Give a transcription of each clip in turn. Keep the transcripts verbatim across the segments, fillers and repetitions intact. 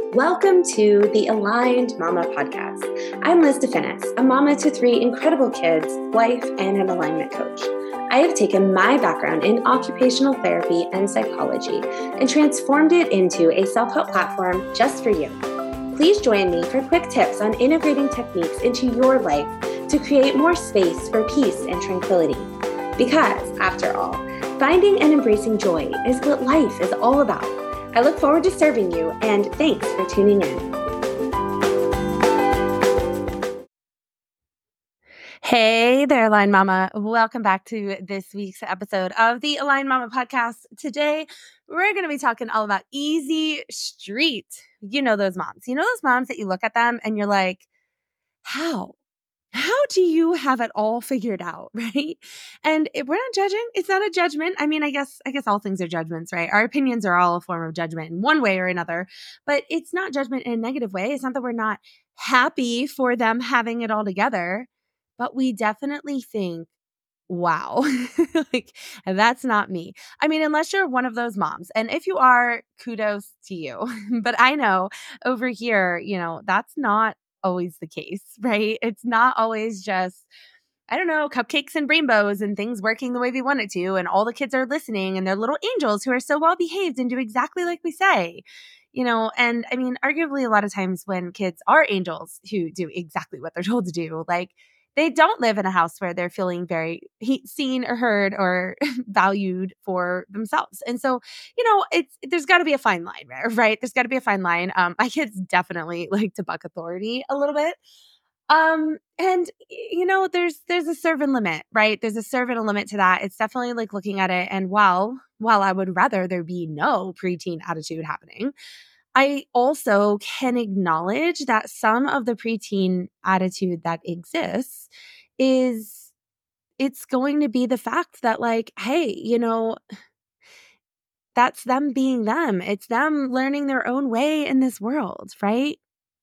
Welcome to the Aligned Mama podcast. I'm Liz DeFinis, a mama to three incredible kids, wife, and an alignment coach. I have taken my background in occupational therapy and psychology and transformed it into a self-help platform just for you. Please join me for quick tips on integrating techniques into your life to create more space for peace and tranquility. Because, after all, finding and embracing joy is what life is all about. I look forward to serving you, and thanks for tuning in. Hey there, Aligned Mama. Welcome back to this week's episode of the Aligned Mama podcast. Today, we're going to be talking all about easy street. You know those moms. You know those moms that you look at them and you're like, how? How do you have it all figured out, right? And if we're not judging. It's not a judgment. I mean, I guess I guess all things are judgments, right? Our opinions are all a form of judgment in one way or another, but it's not judgment in a negative way. It's not that we're not happy for them having it all together, but we definitely think, wow, like that's not me. I mean, unless you're one of those moms. And if you are, kudos to you. But I know over here, you know, that's not always the case, right? It's not always just, I don't know, cupcakes and rainbows and things working the way we want it to. And all the kids are listening and they're little angels who are so well behaved and do exactly like we say, you know. And I mean, arguably a lot of times when kids are angels who do exactly what they're told to do, like they don't live in a house where they're feeling very he- seen or heard or valued for themselves. And so, you know, it's there's got to be a fine line, right? There's got to be a fine line. Um, my kids definitely like to buck authority a little bit. Um, and you know, there's there's a serve and limit, right? There's a serve and a limit to that. It's definitely like looking at it. And while while I would rather there be no preteen attitude happening, I also can acknowledge that some of the preteen attitude that exists is it's going to be the fact that like, hey, you know, that's them being them. It's them learning their own way in this world, right?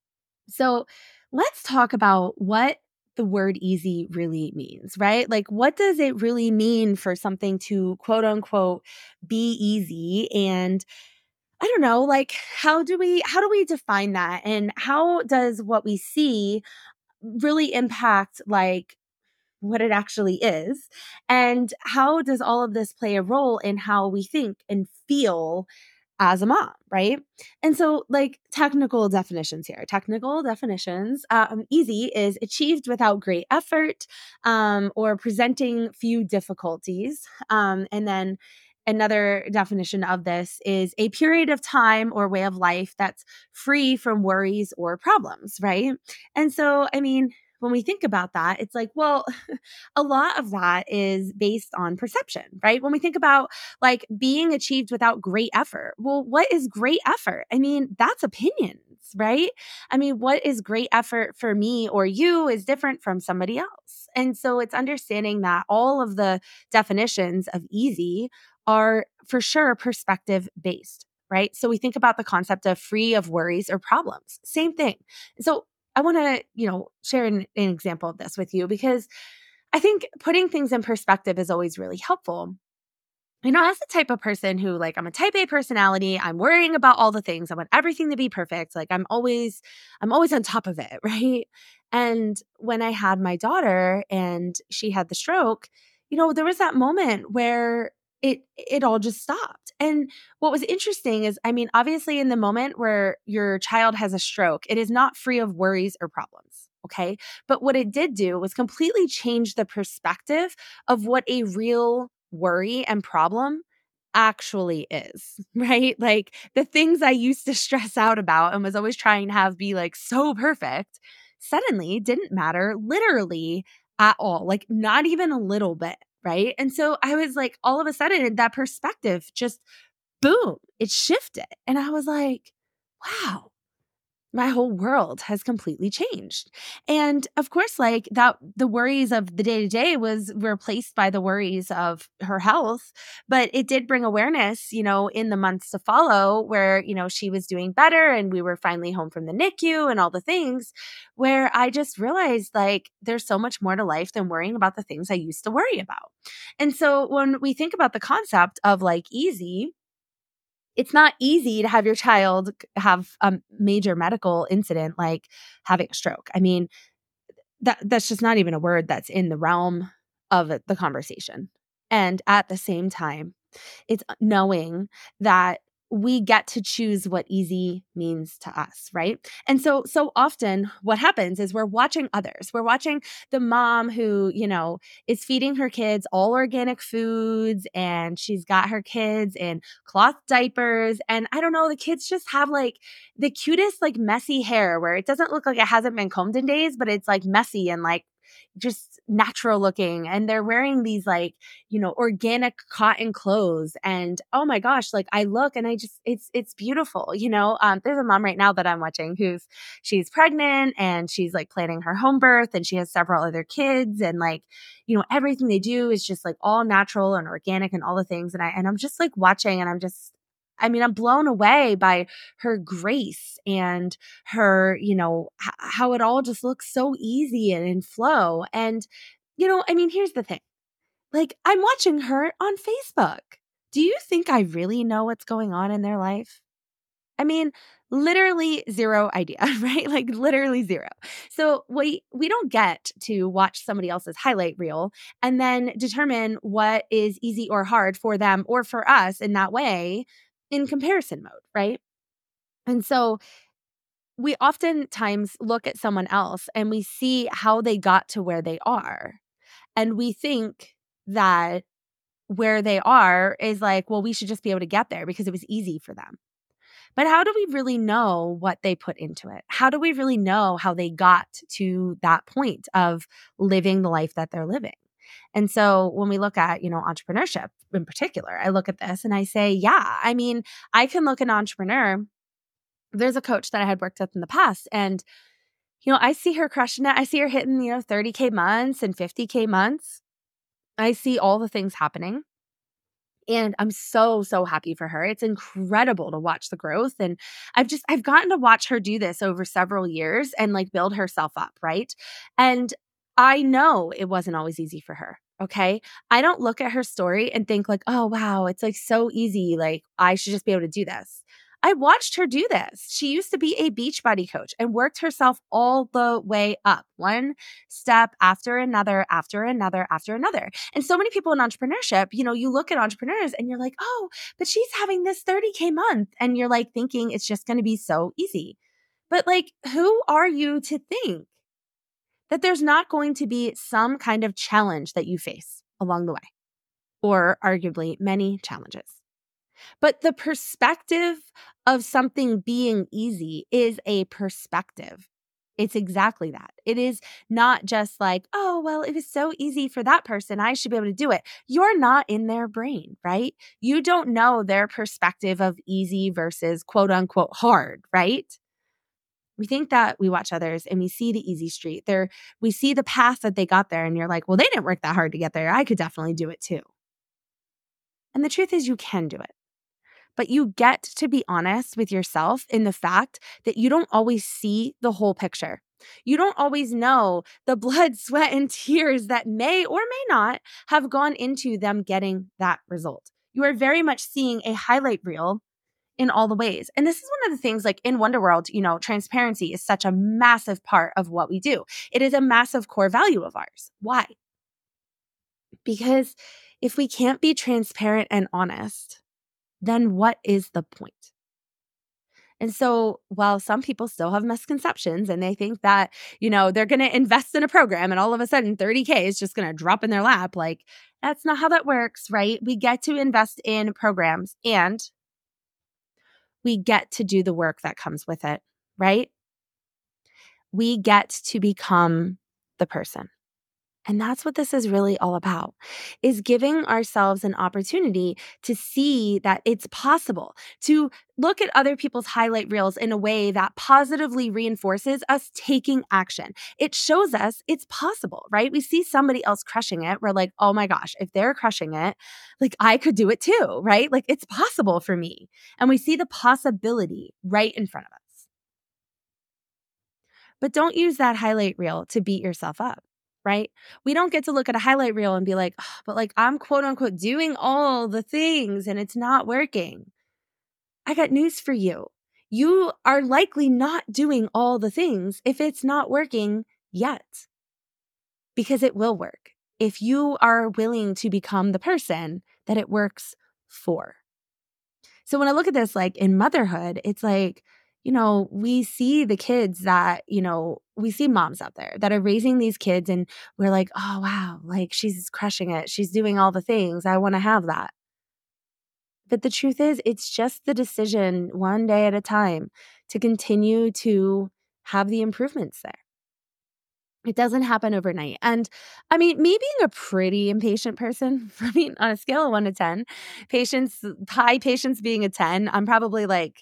So let's talk about what the word easy really means, right? Like, what does it really mean for something to quote unquote be easy? And I don't know, like how do we how do we define that? And how does what we see really impact like what it actually is? And how does all of this play a role in how we think and feel as a mom, right? And so like technical definitions here. Technical definitions, um, easy is achieved without great effort um, or presenting few difficulties. Um, and then another definition of this is a period of time or way of life that's free from worries or problems, right? And so, I mean, when we think about that, it's like, well, a lot of that is based on perception, right? When we think about like being achieved without great effort, well, what is great effort? I mean, that's opinions, right? I mean, what is great effort for me or you is different from somebody else. And so it's understanding that all of the definitions of easy are for sure perspective based, right? So we think about the concept of free of worries or problems. Same thing. So I want to, you know, share an, an example of this with you because I think putting things in perspective is always really helpful. You know, as the type of person who, like, I'm a type A personality, I'm worrying about all the things. I want everything to be perfect. Like, I'm always, I'm always on top of it, right? And when I had my daughter and she had the stroke, you know, there was that moment where it it all just stopped. And what was interesting is, I mean, obviously, in the moment where your child has a stroke, it is not free of worries or problems. Okay. But what it did do was completely change the perspective of what a real worry and problem actually is, right? Like the things I used to stress out about and was always trying to have be like so perfect suddenly didn't matter literally at all, like not even a little bit, right? And so I was like, all of a sudden, that perspective just boom, it shifted. And I was like, wow, my whole world has completely changed. And of course, like that, the worries of the day to day was replaced by the worries of her health. But it did bring awareness, you know, in the months to follow where, you know, she was doing better and we were finally home from the N I C U and all the things where I just realized like there's so much more to life than worrying about the things I used to worry about. And so when we think about the concept of like easy, It's not easy to have your child have a major medical incident like having a stroke. I mean, that that's just not even a word that's in the realm of the conversation. And at the same time, it's knowing that we get to choose what easy means to us, right? And so, so often what happens is we're watching others. We're watching the mom who, you know, is feeding her kids all organic foods and she's got her kids in cloth diapers. And I don't know, the kids just have like the cutest, like messy hair where it doesn't look like it hasn't been combed in days, but it's like messy and like just natural looking. And they're wearing these like, you know, organic cotton clothes. And oh my gosh, like I look and I just, it's, it's beautiful. You know, um, there's a mom right now that I'm watching who's, she's pregnant and she's like planning her home birth and she has several other kids and like, you know, everything they do is just like all natural and organic and all the things. And I, and I'm just like watching and I'm just, I mean, I'm blown away by her grace and her, you know, h- how it all just looks so easy and in flow. And, you know, I mean, here's the thing. Like, I'm watching her on Facebook. Do you think I really know what's going on in their life? I mean, literally zero idea, right? Like literally zero. So we we don't get to watch somebody else's highlight reel and then determine what is easy or hard for them or for us in that way in comparison mode, right? And so we oftentimes look at someone else and we see how they got to where they are. And we think that where they are is like, well, we should just be able to get there because it was easy for them. But how do we really know what they put into it? How do we really know how they got to that point of living the life that they're living? And so when we look at, you know, entrepreneurship in particular, I look at this and I say, yeah, I mean, I can look at an entrepreneur. There's a coach that I had worked with in the past and, you know, I see her crushing it. I see her hitting, you know, thirty K months and fifty K months. I see all the things happening. And I'm so, so happy for her. It's incredible to watch the growth. And I've just, I've gotten to watch her do this over several years and like build herself up, right? And I know it wasn't always easy for her. Okay. I don't look at her story and think like, oh, wow, it's like so easy. Like I should just be able to do this. I watched her do this. She used to be a Beachbody coach and worked herself all the way up, one step after another, after another, after another. And so many people in entrepreneurship, you know, you look at entrepreneurs and you're like, oh, but she's having this thirty K month. And you're like thinking it's just going to be so easy. But like, who are you to think that there's not going to be some kind of challenge that you face along the way, or arguably many challenges? But the perspective of something being easy is a perspective. It's exactly that. It is not just like, oh, well, it was so easy for that person. I should be able to do it. You're not in their brain, right? You don't know their perspective of easy versus quote unquote hard, right? We think that we watch others and we see the easy street. There, we see the path that they got there, and you're like, well, they didn't work that hard to get there. I could definitely do it too. And the truth is, you can do it. But you get to be honest with yourself in the fact that you don't always see the whole picture. You don't always know the blood, sweat, and tears that may or may not have gone into them getting that result. You are very much seeing a highlight reel in all the ways. And this is one of the things like in Wonder World, you know, transparency is such a massive part of what we do. It is a massive core value of ours. Why? Because if we can't be transparent and honest, then what is the point? And so while some people still have misconceptions and they think that, you know, they're going to invest in a program and all of a sudden thirty K is just going to drop in their lap, like that's not how that works, right? We get to invest in programs and we get to do the work that comes with it, right? We get to become the person. And that's what this is really all about, is giving ourselves an opportunity to see that it's possible, to look at other people's highlight reels in a way that positively reinforces us taking action. It shows us it's possible, right? We see somebody else crushing it. We're like, oh my gosh, if they're crushing it, like I could do it too, right? Like it's possible for me. And we see the possibility right in front of us. But don't use that highlight reel to beat yourself up. Right? We don't get to look at a highlight reel and be like, oh, but like I'm quote unquote doing all the things and it's not working. I got news for you. You are likely not doing all the things if it's not working yet, because it will work if you are willing to become the person that it works for. So when I look at this, like in motherhood, it's like, you know, we see the kids that, you know, we see moms out there that are raising these kids and we're like, oh, wow, like she's crushing it. She's doing all the things. I want to have that. But the truth is, it's just the decision one day at a time to continue to have the improvements there. It doesn't happen overnight. And I mean, me being a pretty impatient person, I mean, on a scale of one to ten, patience, high patience being a ten, I'm probably like,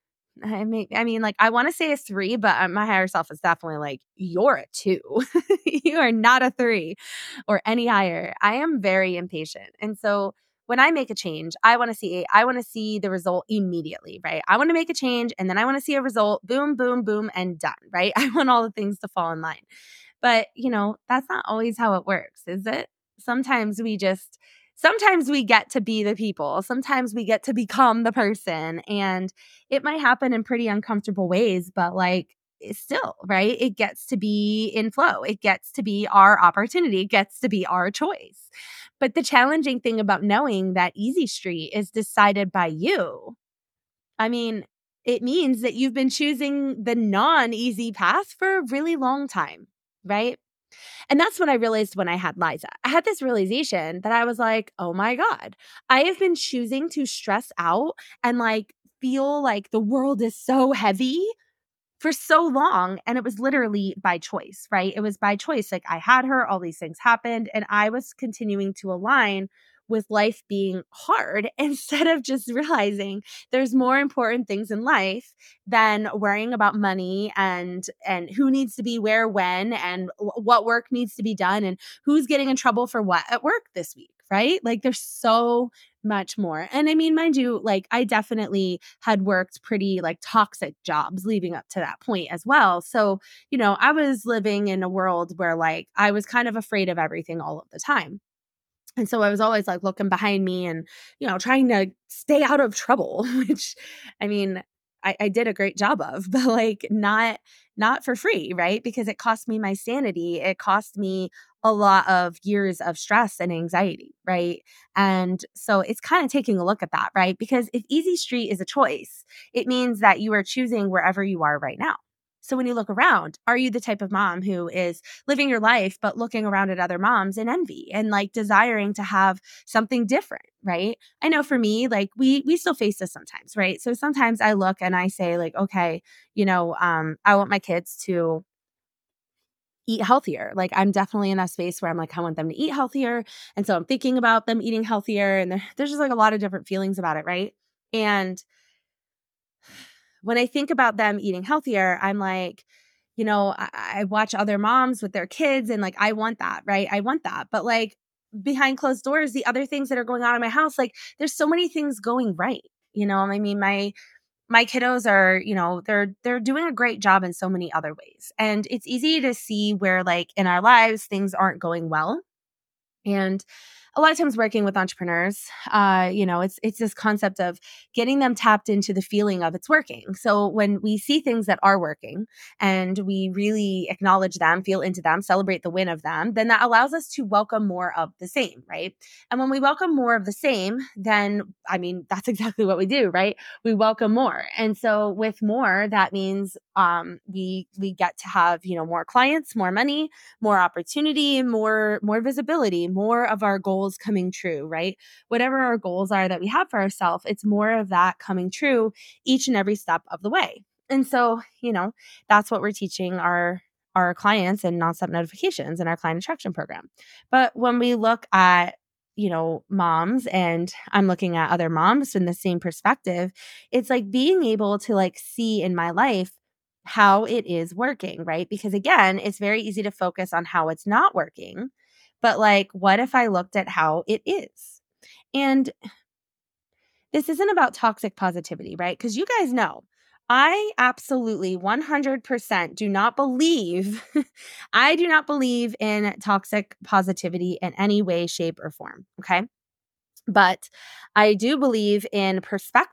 I mean, I mean, like, I want to say a three, but uh, my higher self is definitely like, you're a two. You are not a three or any higher. I am very impatient. And so when I make a change, I want to see, I want to see the result immediately, right? I want to make a change and then I want to see a result, boom, boom, boom, and done, right? I want all the things to fall in line. But, you know, that's not always how it works, is it? Sometimes we just, sometimes we get to be the people. Sometimes we get to become the person. And it might happen in pretty uncomfortable ways, but like, it's still, right? It gets to be in flow. It gets to be our opportunity. It gets to be our choice. But the challenging thing about knowing that Easy Street is decided by you, I mean, it means that you've been choosing the non-easy path for a really long time, right? And that's when I realized when I had Liza. I had this realization that I was like, oh my God, I have been choosing to stress out and like feel like the world is so heavy for so long. And it was literally by choice, right? It was by choice. Like I had her, all these things happened, and I was continuing to align with life being hard instead of just realizing there's more important things in life than worrying about money and and who needs to be where when and w- what work needs to be done and who's getting in trouble for what at work this week, right? Like there's so much more. And I mean, mind you, like I definitely had worked pretty like toxic jobs leading up to that point as well. So, you know, I was living in a world where like I was kind of afraid of everything all of the time. And so I was always like looking behind me and, you know, trying to stay out of trouble, which I mean, I, I did a great job of, but like not not for free, right? Because it cost me my sanity. It cost me a lot of years of stress and anxiety, right? And so it's kind of taking a look at that, right? Because if Easy Street is a choice, it means that you are choosing wherever you are right now. So when you look around, are you the type of mom who is living your life, but looking around at other moms in envy and like desiring to have something different, right? I know for me, like we we still face this sometimes, right? So sometimes I look and I say, like, okay, you know, um, I want my kids to eat healthier. Like I'm definitely in that space where I'm like, I want them to eat healthier. And so I'm thinking about them eating healthier. And there, there's just like a lot of different feelings about it, right? And when I think about them eating healthier, I'm like, you know, I, I watch other moms with their kids and like, I want that, right? I want that. But like behind closed doors, the other things that are going on in my house, like there's so many things going right. You know, I mean, my my kiddos are, you know, they're they're doing a great job in so many other ways. And it's easy to see where like in our lives things aren't going well. And a lot of times working with entrepreneurs, uh, you know, it's it's this concept of getting them tapped into the feeling of it's working. So when we see things that are working and we really acknowledge them, feel into them, celebrate the win of them, then that allows us to welcome more of the same, right? And when we welcome more of the same, then I mean, that's exactly what we do, right? We welcome more. And so with more, that means um, we we get to have, you know, more clients, more money, more opportunity, more more visibility, more of our goals coming true, right? Whatever our goals are that we have for ourselves, it's more of that coming true each and every step of the way. And so, you know, that's what we're teaching our our clients in nonstop notifications in our client attraction program. But when we look at, you know, moms, and I'm looking at other moms in the same perspective, it's like being able to like see in my life how it is working, right? Because again, it's very easy to focus on how it's not working. But like, what if I looked at how it is? And this isn't about toxic positivity, right? Because you guys know, I absolutely one hundred percent do not believe, I do not believe in toxic positivity in any way, shape, or form. Okay. But I do believe in perspective.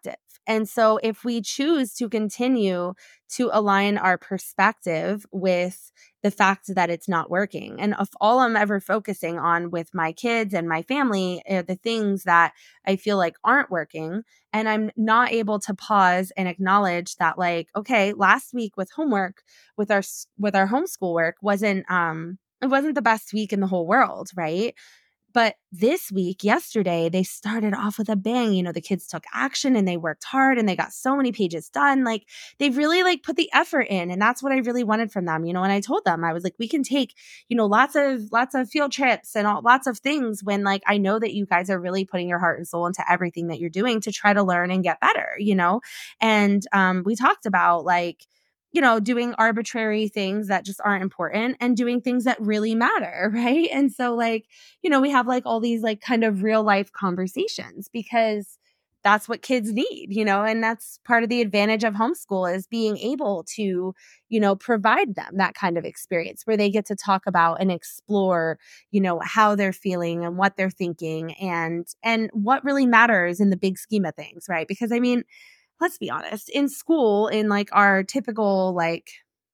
And so if we choose to continue to align our perspective with the fact that it's not working, and if all I'm ever focusing on with my kids and my family are the things that I feel like aren't working, and I'm not able to pause and acknowledge that, like, okay, last week with homework, with our with our homeschool work wasn't um it wasn't the best week in the whole world, right? But this week, yesterday, they started off with a bang. You know, the kids took action and they worked hard and they got so many pages done. Like, they really like put the effort in. And that's what I really wanted from them. You know, and I told them, I was like, we can take, you know, lots of, lots of field trips and all, lots of things when, like, I know that you guys are really putting your heart and soul into everything that you're doing to try to learn and get better, you know? And um, we talked about, like, you know, doing arbitrary things that just aren't important and doing things that really matter. Right. And so, like, you know, we have like all these like kind of real life conversations because that's what kids need, you know, and that's part of the advantage of homeschool is being able to, you know, provide them that kind of experience where they get to talk about and explore, you know, how they're feeling and what they're thinking and, and what really matters in the big scheme of things. Right. Because I mean, let's be honest, in school, in like our typical, like,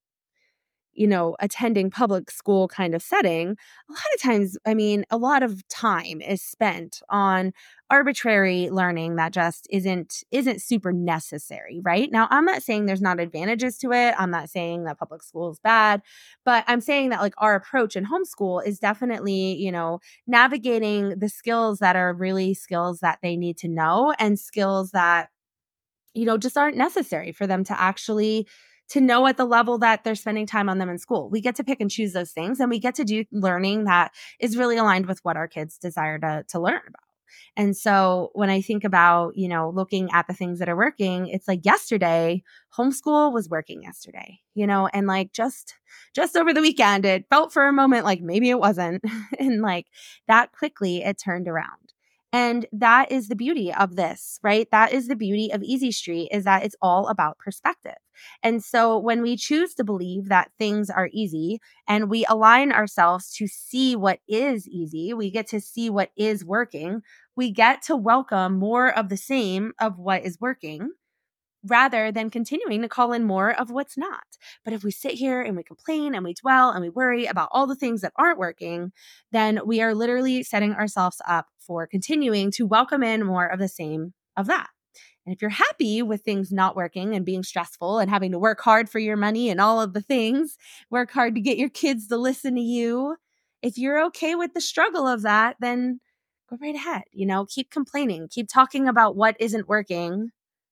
you know, attending public school kind of setting, a lot of times, I mean, a lot of time is spent on arbitrary learning that just isn't isn't super necessary, right? Now, I'm not saying there's not advantages to it. I'm not saying that public school is bad, but I'm saying that like our approach in homeschool is definitely, you know, navigating the skills that are really skills that they need to know and skills that you know, just aren't necessary for them to actually to know at the level that they're spending time on them in school. We get to pick and choose those things and we get to do learning that is really aligned with what our kids desire to to learn about. And so when I think about, you know, looking at the things that are working, it's like yesterday, homeschool was working yesterday, you know, and like just just over the weekend, it felt for a moment like maybe it wasn't. And like that quickly it turned around. And that is the beauty of this, right? That is the beauty of Easy Street is that it's all about perspective. And so when we choose to believe that things are easy and we align ourselves to see what is easy, we get to see what is working, we get to welcome more of the same of what is working rather than continuing to call in more of what's not. But if we sit here and we complain and we dwell and we worry about all the things that aren't working, then we are literally setting ourselves up for continuing to welcome in more of the same of that. And if you're happy with things not working and being stressful and having to work hard for your money and all of the things, work hard to get your kids to listen to you, if you're okay with the struggle of that, then go right ahead. You know, keep complaining, keep talking about what isn't working.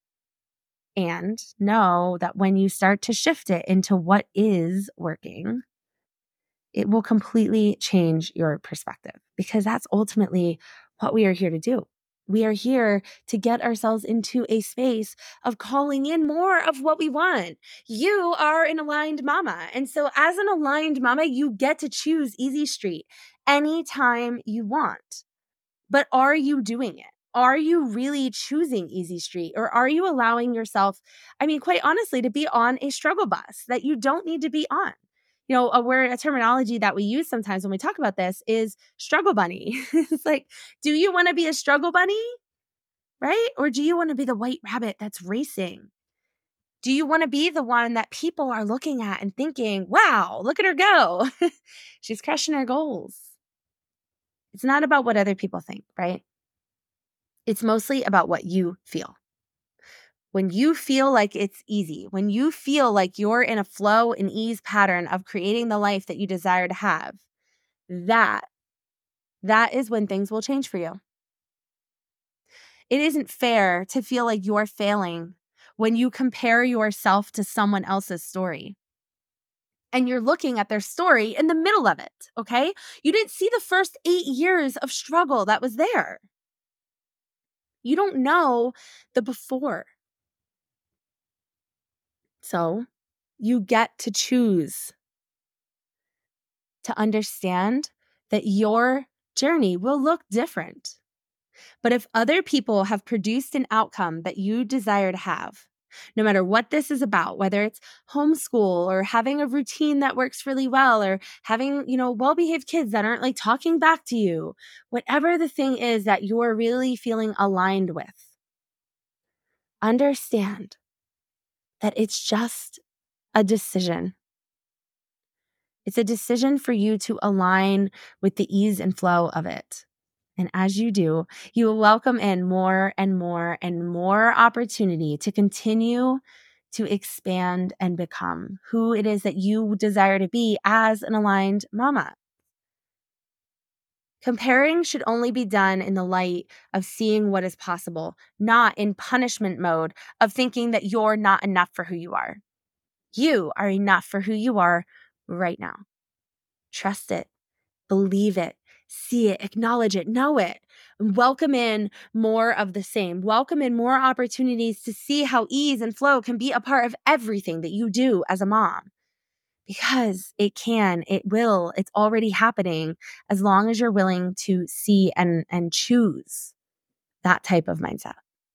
And know that when you start to shift it into what is working, it will completely change your perspective because that's ultimately what we are here to do. We are here to get ourselves into a space of calling in more of what we want. You are an aligned mama. And so, as an aligned mama, you get to choose Easy Street anytime you want. But are you doing it? Are you really choosing Easy Street or are you allowing yourself, I mean, quite honestly, to be on a struggle bus that you don't need to be on? You know, a word, a terminology that we use sometimes when we talk about this is struggle bunny. It's like, do you want to be a struggle bunny? Right? Or do you want to be the white rabbit that's racing? Do you want to be the one that people are looking at and thinking, wow, look at her go. She's crushing her goals. It's not about what other people think, right? It's mostly about what you feel. When you feel like it's easy, when you feel like you're in a flow and ease pattern of creating the life that you desire to have, that, that is when things will change for you. It isn't fair to feel like you're failing when you compare yourself to someone else's story. And you're looking at their story in the middle of it, okay? You didn't see the first eight years of struggle that was there. You don't know the before. So you get to choose to understand that your journey will look different. But if other people have produced an outcome that you desire to have, no matter what this is about, whether it's homeschool or having a routine that works really well or having, you know, well-behaved kids that aren't like talking back to you, whatever the thing is that you're really feeling aligned with, understand that it's just a decision. It's a decision for you to align with the ease and flow of it. And as you do, you will welcome in more and more and more opportunity to continue to expand and become who it is that you desire to be as an aligned mama. Comparing should only be done in the light of seeing what is possible, not in punishment mode of thinking that you're not enough for who you are. You are enough for who you are right now. Trust it, believe it, see it, acknowledge it, know it, and welcome in more of the same. Welcome in more opportunities to see how ease and flow can be a part of everything that you do as a mom. Because it can, it will, it's already happening as long as you're willing to see and, and choose that type of mindset.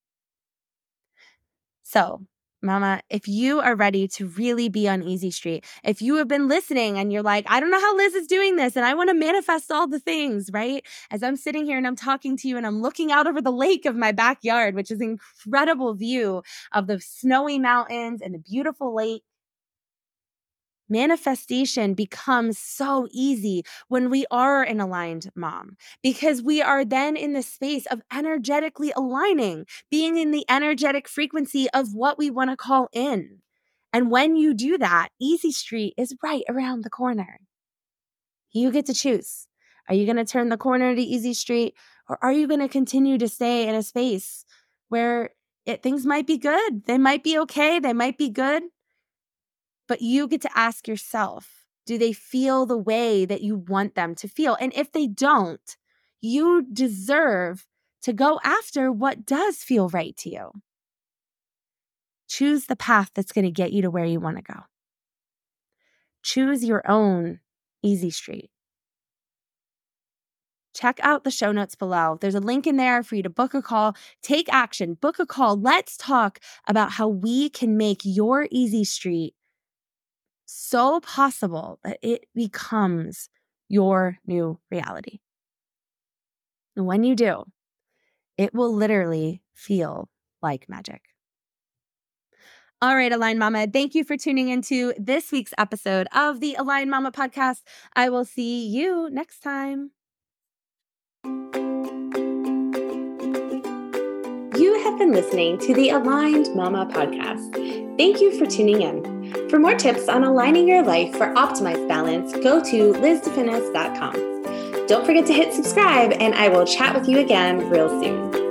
So, mama, if you are ready to really be on easy street, if you have been listening and you're like, I don't know how Liz is doing this and I want to manifest all the things, right? As I'm sitting here and I'm talking to you and I'm looking out over the lake of my backyard, which is an incredible view of the snowy mountains and the beautiful lake. Manifestation becomes so easy when we are an aligned mom, because we are then in the space of energetically aligning, being in the energetic frequency of what we want to call in. And when you do that, Easy Street is right around the corner. You get to choose. Are you going to turn the corner to Easy Street, or are you going to continue to stay in a space where it, things might be good? They might be okay. They might be good. But you get to ask yourself, do they feel the way that you want them to feel? And if they don't, you deserve to go after what does feel right to you. Choose the path that's going to get you to where you want to go. Choose your own easy street. Check out the show notes below. There's a link in there for you to book a call, take action, book a call. Let's talk about how we can make your easy street so possible that it becomes your new reality. And when you do, it will literally feel like magic. All right, Align Mama, thank you for tuning into this week's episode of the Align Mama podcast. I will see you next time. You have been listening to the Aligned Mama podcast. Thank you for tuning in. For more tips on aligning your life for optimized balance, go to liz definis dot com. Don't forget to hit subscribe, and I will chat with you again real soon.